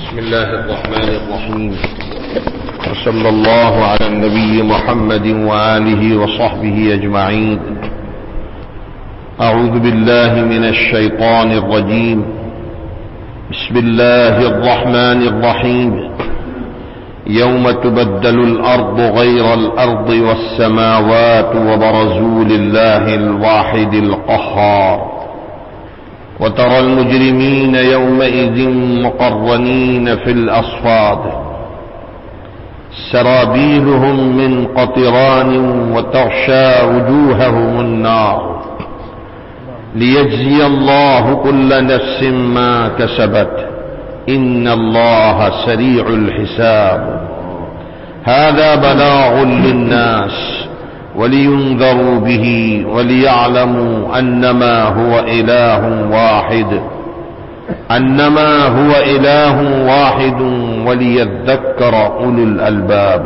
بسم الله الرحمن الرحيم وصلى الله على النبي محمد وآله وصحبه أجمعين. أعوذ بالله من الشيطان الرجيم. بسم الله الرحمن الرحيم. يوم تبدل الأرض غير الأرض والسماوات وبرزوا لله الواحد القهار. وترى المجرمين يومئذ مقرنين في الأصفاد سرابيلهم من قطران وتغشى وجوههم النار ليجزي الله كل نفس ما كسبت إن الله سريع الحساب. هذا بلاغ للناس ولينذروا به وليعلموا أنما هو إله واحد وليذكر أولو الألباب.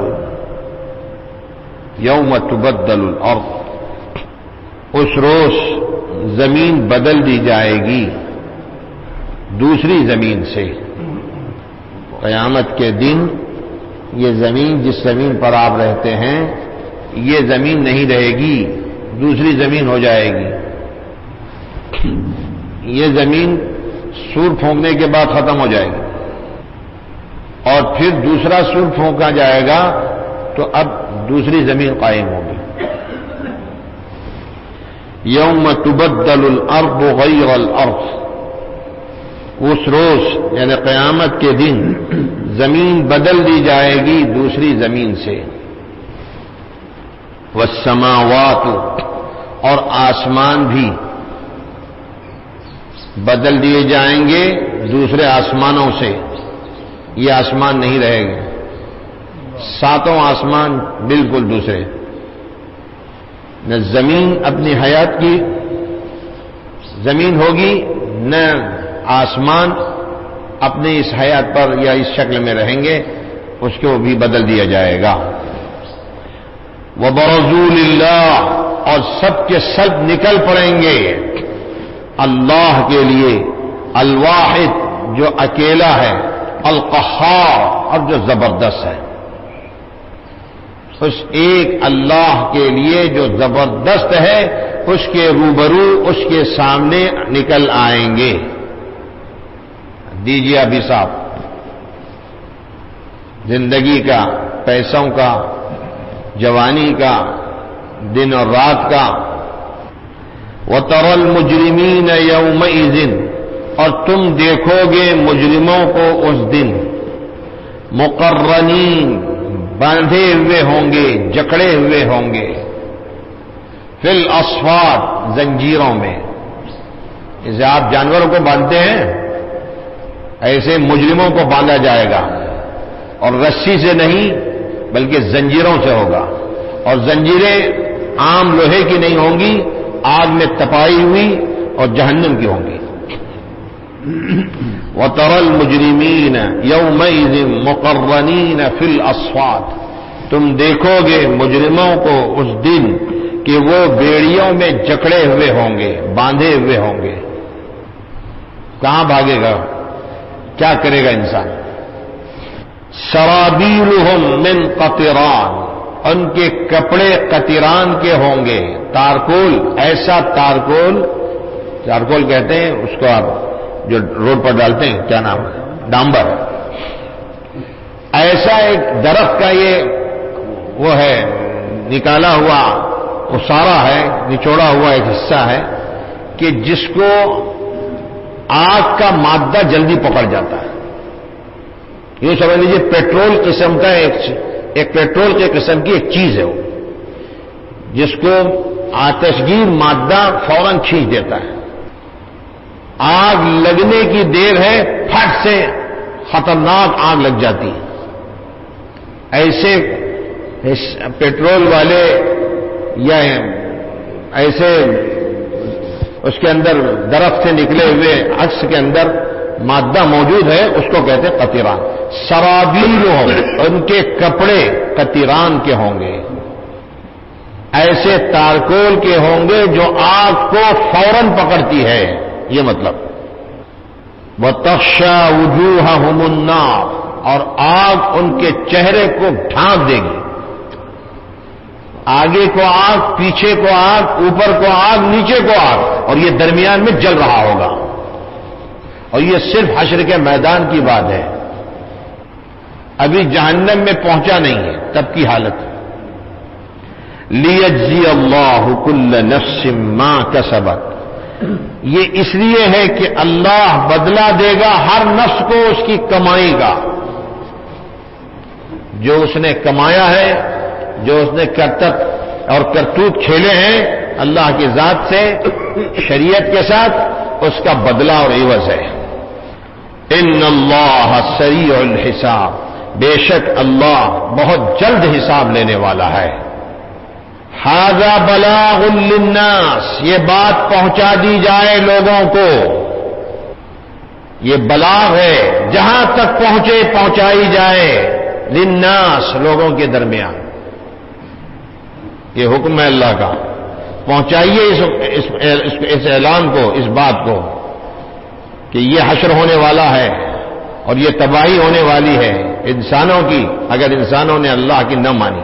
يوم تبدل الأرض، اس روز زمین بدل دی جائے گی دوسری زمین سے. قیامت کے دن یہ زمین جس زمین پر آپ رہتے ہیں یہ زمین نہیں رہے گی، دوسری زمین ہو جائے گی. یہ زمین سور پھونکنے کے بعد ختم ہو جائے گی اور پھر دوسرا سور پھونکا جائے گا تو اب دوسری زمین قائم ہوگی. یوم تبدل الارض غیر الارض، اس روز یعنی قیامت کے دن زمین بدل دی جائے گی دوسری زمین سے. والسماوات، اور آسمان بھی بدل دیے جائیں گے دوسرے آسمانوں سے. یہ آسمان نہیں رہے گا، ساتوں آسمان بالکل دوسرے. نہ زمین اپنی حیات کی زمین ہوگی، نہ آسمان اپنے اس حیات پر یا اس شکل میں رہیں گے، اس کو بھی بدل دیا جائے گا. وَبَرَزُوا لِلَّهِ، اور سب کے سب نکل پڑیں گے اللہ کے لیے، الواحد جو اکیلا ہے، القہار اور جو زبردست ہے. اس ایک اللہ کے لیے جو زبردست ہے اس کے روبرو، اس کے سامنے نکل آئیں گے. دیجیے ابھی صاحب، زندگی کا، پیسوں کا، جوانی کا، دن اور رات کا. وَتَرَى الْمُجْرِمِينَ يَوْمَئِذٍ، اور تم دیکھو گے مجرموں کو اس دن، مقرنین، باندھے ہوئے ہوں گے، جکڑے ہوئے ہوں گے، فی الاصفاد، زنجیروں میں. جیسے آپ جانوروں کو باندھتے ہیں ایسے مجرموں کو باندھا جائے گا، اور رسی سے نہیں بلکہ زنجیروں سے ہوگا. اور زنجیریں عام لوہے کی نہیں ہوں گی، آگ میں تپائی ہوئی اور جہنم کی ہوں گی. وَتَرَى الْمُجْرِمِينَ يَوْمَئِذٍ مُقَرَّنِينَ فِي الْأَصْفَادِ، تم دیکھو گے مجرموں کو اس دن کہ وہ بیڑیوں میں جکڑے ہوئے ہوں گے، باندھے ہوئے ہوں گے. کہاں بھاگے گا؟ کیا کرے گا انسان؟ سرابیلہم من قطران، ان کے کپڑے قطران کے ہوں گے. تارکول، ایسا تارکول کہتے ہیں اس کو، آپ جو روڈ پر ڈالتے ہیں، کیا نام ہے؟ ڈامبر. ایسا ایک درخت کا یہ وہ ہے، نکالا ہوا اسارا ہے، نچوڑا ہوا ایک حصہ ہے کہ جس کو آگ کا مادہ جلدی پکڑ جاتا ہے. یہ سمجھ لیجیے پیٹرول قسم کا ایک پیٹرول کے قسم کی ایک چیز ہے وہ، جس کو آتشگیر مادہ فوراً کھینچ دیتا ہے. آگ لگنے کی دیر ہے، پھٹ سے خطرناک آگ لگ جاتی ہے. ایسے پیٹرول والے یا ایسے اس کے اندر درخت سے نکلے ہوئے عکس کے اندر مادہ موجود ہے، اس کو کہتے ہیں قطران. سرابیلہم، ان کے کپڑے قطران کے ہوں گے، ایسے تارکول کے ہوں گے جو آگ کو فوراً پکڑتی ہے. یہ مطلب وَتَغْشَى وُجُوهَهُمُ النَّارُ، اور آگ ان کے چہرے کو ڈھانپ دے گی. آگے کو آگ، پیچھے کو آگ، اوپر کو آگ، نیچے کو آگ، اور یہ درمیان میں جل رہا ہوگا. اور یہ صرف حشر کے میدان کی بات ہے، ابھی جہنم میں پہنچا نہیں ہے تب کی حالت. لِيَجْزِيَ اللَّهُ كُلَّ نَفْسٍ مَا كَسَبَتْ، یہ اس لیے ہے کہ اللہ بدلہ دے گا ہر نفس کو اس کی کمائی کا، جو اس نے کمایا ہے، جو اس نے کرتب اور کرتوت کھیلے ہیں اللہ کی ذات سے، شریعت کے ساتھ، اس کا بدلہ اور عوض ہے. ان اللہ سریع الحساب، بے شک اللہ بہت جلد حساب لینے والا ہے. ھذا بلاغ للناس، یہ بات پہنچا دی جائے لوگوں کو، یہ بلاغ ہے، جہاں تک پہنچے پہنچائی جائے. للناس، لوگوں کے درمیان، یہ حکم ہے اللہ کا. پہنچائیے اس اعلان کو، اس بات کو کہ یہ حشر ہونے والا ہے اور یہ تباہی ہونے والی ہے انسانوں کی اگر انسانوں نے اللہ کی نہ مانی.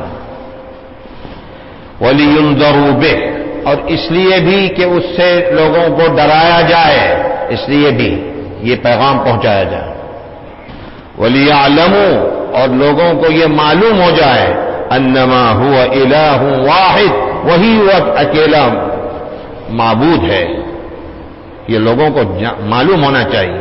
وَلِيُنذَرُوا بِهِ، اور اس لیے بھی کہ اس سے لوگوں کو ڈرایا جائے، اس لیے بھی یہ پیغام پہنچایا جائے. وَلِيَعْلَمُوا، اور لوگوں کو یہ معلوم ہو جائے، انما هو الہ واحد، وہی وہ اکیلا معبود ہے. یہ لوگوں کو معلوم ہونا چاہیے.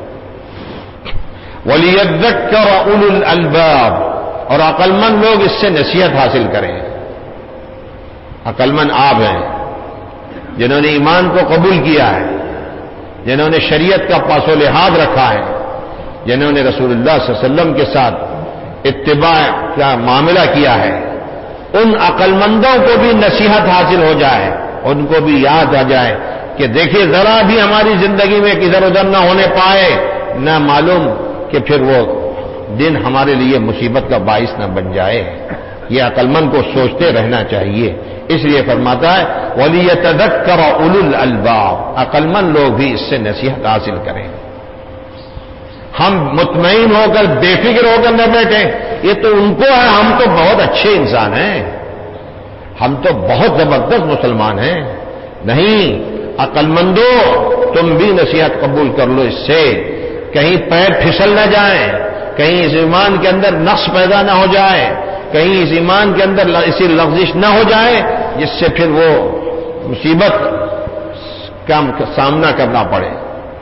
وَلِيَذَّكَّرَ أُولُو الْأَلْبَابِ، اور عقل مند لوگ اس سے نصیحت حاصل کریں. عقل مند آپ ہیں جنہوں نے ایمان کو قبول کیا ہے، جنہوں نے شریعت کا پاس و لحاظ رکھا ہے، جنہوں نے رسول اللہ صلی اللہ علیہ وسلم کے ساتھ اتباع کا معاملہ کیا ہے. ان عقل مندوں کو بھی نصیحت حاصل ہو جائے، ان کو بھی یاد آ جائے کہ دیکھیے ذرا بھی ہماری زندگی میں کدھر ادھر نہ ہونے پائے، نہ معلوم کہ پھر وہ دن ہمارے لیے مصیبت کا باعث نہ بن جائے. یہ عقل مند کو سوچتے رہنا چاہیے. اس لیے فرماتا ہے وَلِيَتَذَكَّرَ أُولُو الْأَلْبَابِ، عقل مند لوگ بھی اس سے نصیحت حاصل کریں. ہم مطمئن ہو کر بے فکر ہو کر نہ بیٹھیں، یہ تو ان کو ہے، ہم تو بہت اچھے انسان ہیں، ہم تو بہت زبردست مسلمان ہیں. نہیں، عقل مندو تم بھی نصیحت قبول کر لو، اس سے کہیں پیر پھسل نہ جائیں، کہیں اس ایمان کے اندر نقص پیدا نہ ہو جائے، کہیں اس ایمان کے اندر اسی لغزش نہ ہو جائے جس سے پھر وہ مصیبت کا سامنا کرنا پڑے.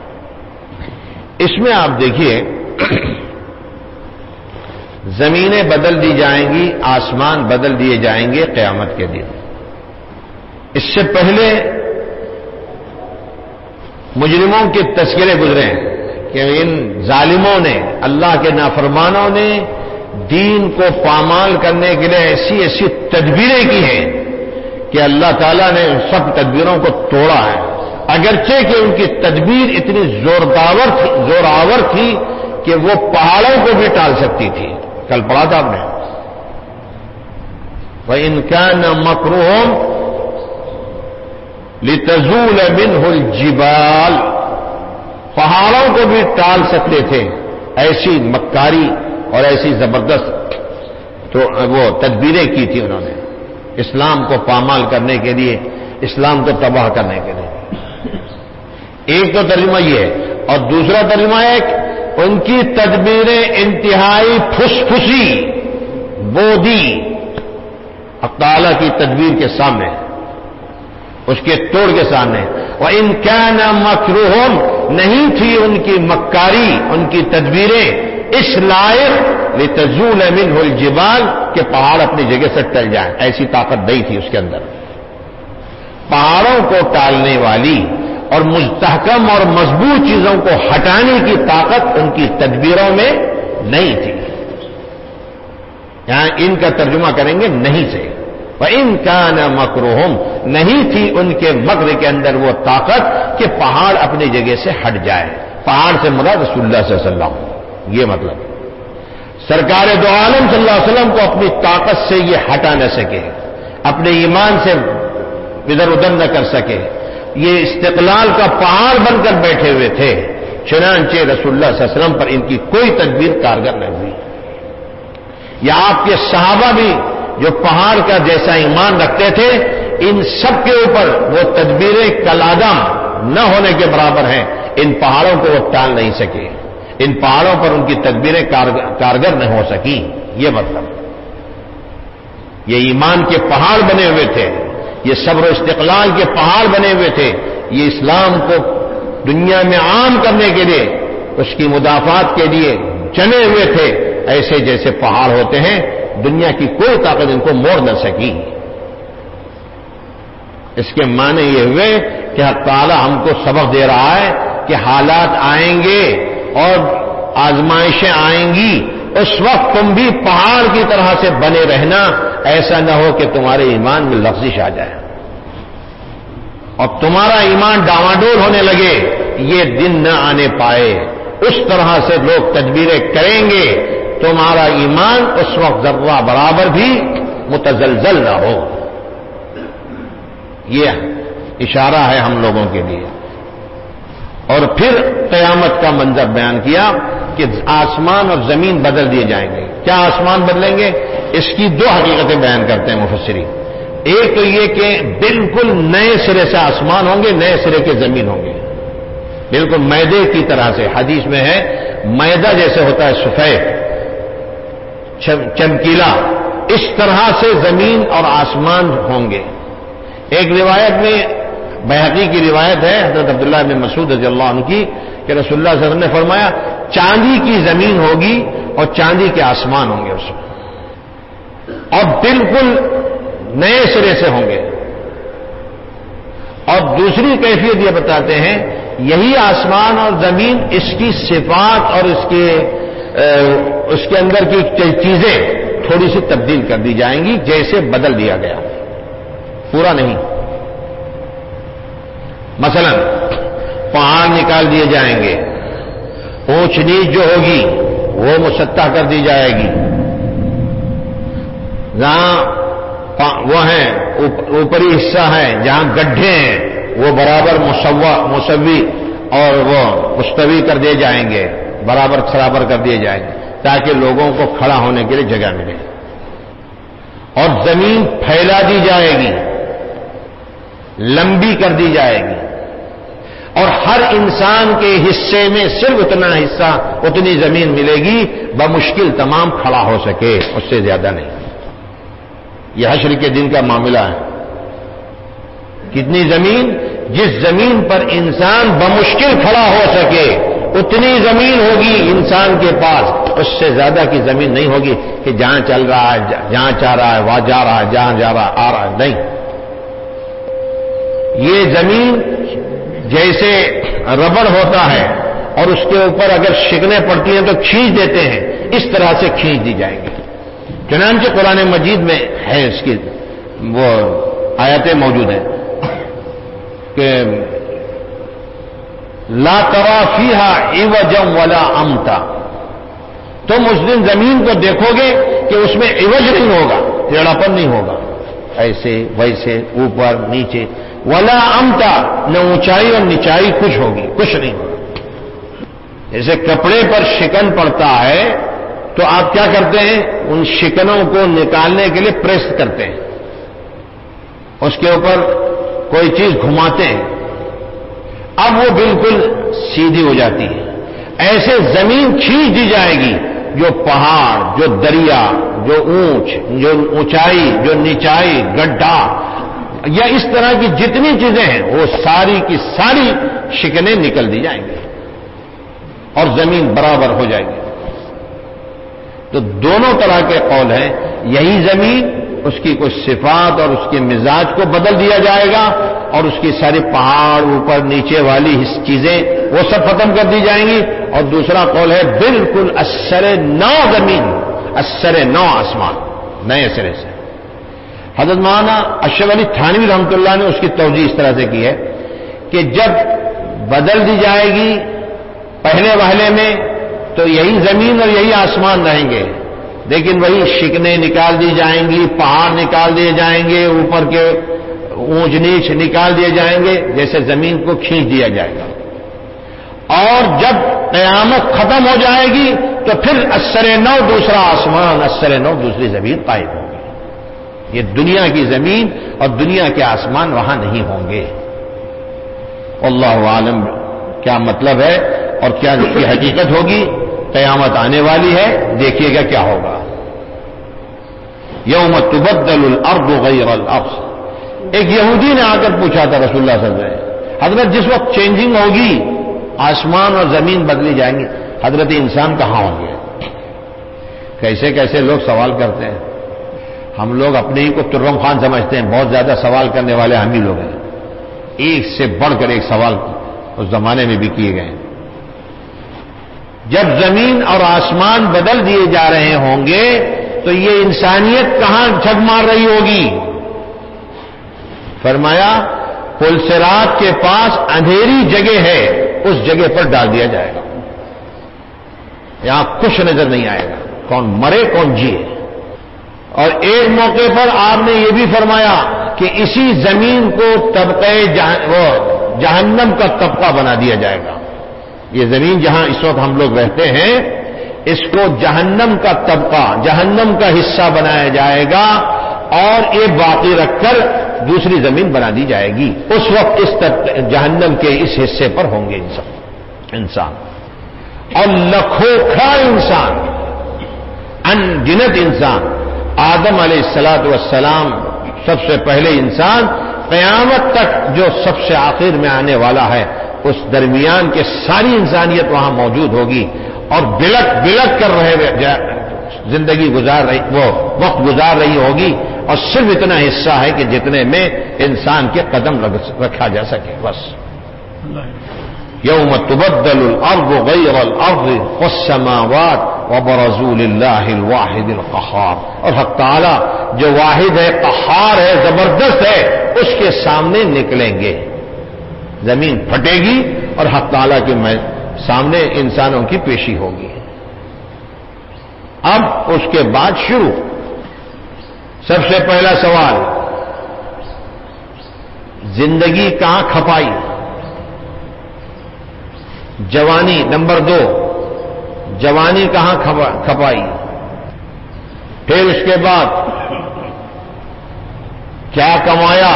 اس میں آپ دیکھیے زمینیں بدل دی جائیں گی، آسمان بدل دیے جائیں گے قیامت کے دن. اس سے پہلے مجرموں کے تذکرے گزرے ہیں کہ ان ظالموں نے، اللہ کے نافرمانوں نے دین کو پامال کرنے کے لیے ایسی ایسی تدبیریں کی ہیں کہ اللہ تعالیٰ نے ان سب تدبیروں کو توڑا ہے. اگرچہ کہ ان کی تدبیر اتنی زوراور تھی کہ وہ پہاڑوں کو بھی ٹال سکتی تھی. کل پڑھا تھا آپ نے، وَإِنْ كَانَ مَكْرُهُمْ لِتَزُولَ مِنْهُ الْجِبَالُ، پہاڑوں کو بھی ٹال سکتے تھے. ایسی مکاری اور ایسی زبردست تو وہ تدبیریں کی تھی انہوں نے اسلام کو پامال کرنے کے لیے، اسلام کو تباہ کرنے کے لیے. ایک تو ترجمہ یہ ہے، اور دوسرا ترجمہ ہے کہ ان کی تدبیریں انتہائی پھسپھسی بودی حق تعالیٰ کی تدبیر کے سامنے، اس کے توڑ کے سامنے. وَإِنْ كَانَ مَكْرُهُمْ، نہیں تھی ان کی مکاری، ان کی تدبیریں اس لائق لِتَزُولَ مِنْهُ الْجِبَالُ کہ پہاڑ اپنی جگہ سے ٹل جائیں. ایسی طاقت نہیں تھی اس کے اندر. پہاڑوں کو ٹالنے والی اور مستحکم اور مضبوط چیزوں کو ہٹانے کی طاقت ان کی تدبیروں میں نہیں تھی. یہاں ان کا ترجمہ کریں گے نہیں سے. وَإِنْ كَانَ مَكْرُهُمْ، نہیں تھی ان کے مکر کے اندر وہ طاقت کہ پہاڑ اپنی جگہ سے ہٹ جائے. پہاڑ سے مراد رسول اللہ صلی اللہ علیہ وسلم. یہ مطلب سرکار دو عالم صلی اللہ علیہ وسلم کو اپنی طاقت سے یہ ہٹا نہ سکے، اپنے ایمان سے ادھر ادھر نہ کر سکے. یہ استقلال کا پہاڑ بن کر بیٹھے ہوئے تھے. چنانچہ رسول اللہ صلی اللہ علیہ وسلم پر ان کی کوئی تدبیر کارگر نہ ہوئی. یا آپ کے صحابہ بھی جو پہاڑ کا جیسا ایمان رکھتے تھے، ان سب کے اوپر وہ تدبیریں کالعدم نہ ہونے کے برابر ہیں. ان پہاڑوں کو وہ ٹال نہیں سکے، ان پہاڑوں پر ان کی تدبیریں کارگر نہ ہو سکی. یہ مطلب یہ ایمان کے پہاڑ بنے ہوئے تھے، یہ صبر و استقلال کے پہاڑ بنے ہوئے تھے. یہ اسلام کو دنیا میں عام کرنے کے لیے، اس کی مدافعات کے لیے جمے ہوئے تھے. ایسے جیسے پہاڑ ہوتے ہیں، دنیا کی کوئی طاقت ان کو موڑ نہ سکی. اس کے معنی یہ ہوئے کہ حق تعالی ہم کو سبق دے رہا ہے کہ حالات آئیں گے اور آزمائشیں آئیں گی، اس وقت تم بھی پہاڑ کی طرح سے بنے رہنا. ایسا نہ ہو کہ تمہارے ایمان میں لغزش آ جائے اور تمہارا ایمان ڈاواڈول ہونے لگے. یہ دن نہ آنے پائے. اس طرح سے لوگ تدبیریں کریں گے، تمہارا ایمان اس وقت ذرہ برابر بھی متزلزل نہ ہو. یہ اشارہ ہے ہم لوگوں کے لیے. اور پھر قیامت کا منظر بیان کیا کہ آسمان اور زمین بدل دیے جائیں گے. کیا آسمان بدلیں گے؟ اس کی دو حقیقتیں بیان کرتے ہیں مفسرین. ایک تو یہ کہ بالکل نئے سرے سے آسمان ہوں گے، نئے سرے کے زمین ہوں گے، بالکل میدے کی طرح سے. حدیث میں ہے میدہ جیسے ہوتا ہے سفید چمکیلا، اس طرح سے زمین اور آسمان ہوں گے. ایک روایت میں بہقی کی روایت ہے حضرت عبداللہ بن مسعود رضی اللہ عنہ کی کہ رسول اللہ صلی اللہ علیہ وسلم نے فرمایا چاندی کی زمین ہوگی اور چاندی کے آسمان ہوں گے اس میں، اور بالکل نئے سرے سے ہوں گے. اور دوسری کیفیت یہ بتاتے ہیں یہی آسمان اور زمین، اس کی صفات اور اس کے اندر کی چیزیں تھوڑی سی تبدیل کر دی جائیں گی، جیسے بدل دیا گیا، پورا نہیں. مثلا پہاڑ نکال دیے جائیں گے، اونچ نیچ جو ہوگی وہ مسطح کر دی جائے گی. جہاں وہ ہیں اوپری حصہ ہے، جہاں گڈھے ہیں وہ برابر مسوی اور وہ مستوی کر دیے جائیں گے، برابر کر دیے جائیں گے تاکہ لوگوں کو کھڑا ہونے کے لیے جگہ ملے. اور زمین پھیلا دی جائے گی، لمبی کر دی جائے گی، اور ہر انسان کے حصے میں صرف اتنا حصہ، اتنی زمین ملے گی بمشکل تمام کھڑا ہو سکے، اس سے زیادہ نہیں. یہ حشر کے دن کا معاملہ ہے. کتنی زمین؟ جس زمین پر انسان بمشکل کھڑا ہو سکے اتنی زمین ہوگی انسان کے پاس، اس سے زیادہ کی زمین نہیں ہوگی کہ جہاں چل رہا ہے، جہاں چاہ رہا ہے وہاں جا رہا ہے، جہاں جا رہا ہے آ رہا ہے. نہیں، یہ زمین جیسے ربڑ ہوتا ہے اور اس کے اوپر اگر شکنیں پڑتی ہیں تو کھینچ دیتے ہیں، اس طرح سے کھینچ دی جائیں گے. چنانچہ قرآن مجید میں ہے اس کی وہ آیتیں موجود ہیں کہ لا ترى فيها عوجا ولا امتا. تم اس دن زمین کو دیکھو گے کہ اس میں عوج نہیں ہوگا، ٹیڑھاپن نہیں ہوگا، ایسے ویسے اوپر نیچے. ولا امتا، نہ اونچائی اور نچائی کچھ ہوگی، کچھ نہیں ہوگا. جیسے کپڑے پر شکن پڑتا ہے تو آپ کیا کرتے ہیں؟ ان شکنوں کو نکالنے کے لیے پریس کرتے ہیں، اس کے اوپر کوئی چیز گھماتے ہیں، اب وہ بالکل سیدھی ہو جاتی ہے. ایسے زمین کھینچ دی جائے گی، جو پہاڑ، جو دریا، جو اونچائی، جو نچائی، گڈھا یا اس طرح کی جتنی چیزیں ہیں وہ ساری کی ساری شکنیں نکل دی جائیں گی اور زمین برابر ہو جائے گی. تو دونوں طرح کے قول ہیں. یہی زمین، اس کی کچھ صفات اور اس کے مزاج کو بدل دیا جائے گا، اور اس کی ساری پہاڑ اوپر نیچے والی چیزیں وہ سب ختم کر دی جائیں گی. اور دوسرا قول ہے بالکل اثر نو زمین، اثر نو آسمان، نئے سرے سے. حضرت مولانا اشرف علی تھانوی رحمۃ اللہ نے اس کی توجیہ اس طرح سے کی ہے کہ جب بدل دی جائے گی پہلے وہلے میں تو یہی زمین اور یہی آسمان رہیں گے، لیکن وہی شکنیں نکال دی جائیں گی، پہاڑ نکال دیے جائیں گے، اوپر کے اونچ نیچ نکال دیے جائیں گے، جیسے زمین کو کھینچ دیا جائے گا. اور جب قیامت ختم ہو جائے گی تو پھر اثر نو دوسرا آسمان، اثر نو دوسری زمین قائم ہوگی. یہ دنیا کی زمین اور دنیا کے آسمان وہاں نہیں ہوں گے. اللہ عالم کیا مطلب ہے اور کیا اس کی حقیقت ہوگی. قیامت آنے والی ہے، دیکھیے گا کیا ہوگا. یوم تبدل الارض غیر الارض. ایک یہودی نے آ کر پوچھا تھا رسول اللہ صلی اللہ علیہ وسلم، حضرت جس وقت چینجنگ ہوگی، آسمان اور زمین بدلی جائیں گی، حضرت انسان کہاں ہوں گے؟ کیسے کیسے لوگ سوال کرتے ہیں. ہم لوگ اپنے ہی کو ترم خان سمجھتے ہیں، بہت زیادہ سوال کرنے والے ہم ہی لوگ ہیں. ایک سے بڑھ کر ایک سوال اس زمانے میں بھی کیے گئے. جب زمین اور آسمان بدل دیے جا رہے ہوں گے تو یہ انسانیت کہاں جھگ مار رہی ہوگی؟ فرمایا پل صراط کے پاس اندھیری جگہ ہے، اس جگہ پر ڈال دیا جائے گا. یہاں کچھ نظر نہیں آئے گا، کون مرے کون جیے. اور ایک موقع پر آپ نے یہ بھی فرمایا کہ اسی زمین کو طبقہ جہنم کا طبقہ بنا دیا جائے گا. یہ زمین جہاں اس وقت ہم لوگ رہتے ہیں، اس کو جہنم کا طبقہ، جہنم کا حصہ بنایا جائے گا اور یہ باقی رکھ کر دوسری زمین بنا دی جائے گی. اس وقت اس جہنم کے اس حصے پر ہوں گے انسان. اور لکھوں کھا انسان، ان گنت انسان. آدم علیہ السلام سب سے پہلے انسان، قیامت تک جو سب سے آخر میں آنے والا ہے، اس درمیان کے ساری انسانیت وہاں موجود ہوگی اور بلک بلک کر رہے زندگی گزار رہی، وہ وقت گزار رہی ہوگی. اور صرف اتنا حصہ ہے کہ جتنے میں انسان کے قدم رکھا جا سکے بس. یوم تبدل الارض غیر الارض والسماوات وبرزوا للہ الواحد القہار. اور حق تعالی جو واحد ہے، قہار ہے، زبردست ہے، اس کے سامنے نکلیں گے. زمین پھٹے گی اور حق تعالی کے سامنے انسانوں کی پیشی ہوگی. اب اس کے بعد شروع. سب سے پہلا سوال، زندگی کہاں کھپائی؟ جوانی. نمبر 2، جوانی کہاں کھپائی؟ پھر اس کے بعد کیا کمایا،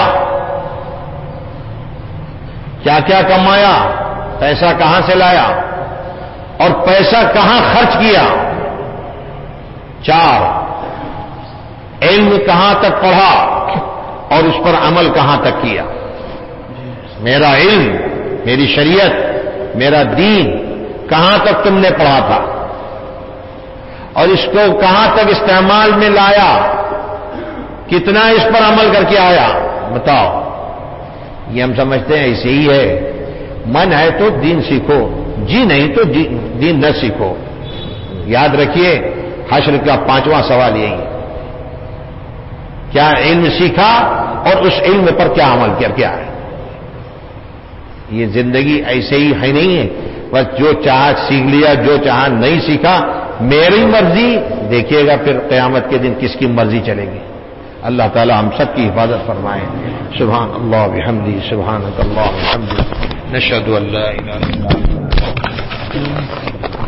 کیا کیا کمایا، پیسہ کہاں سے لایا اور پیسہ کہاں خرچ کیا. 4، علم کہاں تک پڑھا اور اس پر عمل کہاں تک کیا. میرا علم، میری شریعت، میرا دین کہاں تک تم نے پڑھا تھا اور اس کو کہاں تک استعمال میں لایا، کتنا اس پر عمل کر کے آیا، بتاؤ. یہ ہم سمجھتے ہیں ایسے ہی ہے. من ہے تو دین سیکھو، جی نہیں تو دین نہ سیکھو. یاد رکھیے حشر کا 5واں سوال یہی ہے، کیا علم سیکھا اور اس علم پر کیا عمل کیا ہے. یہ زندگی ایسے ہی ہے نہیں ہے بس جو چاہا سیکھ لیا، جو چاہا نہیں سیکھا. میری مرضی، دیکھیے گا پھر قیامت کے دن کس کی مرضی چلے گی. اللہ تعالی ہم سب کی حفاظت فرمائے. سبحان اللہ بحمدہ، سبحانک اللہ وبحمدہ، نشہد ان لا الہ الا انت.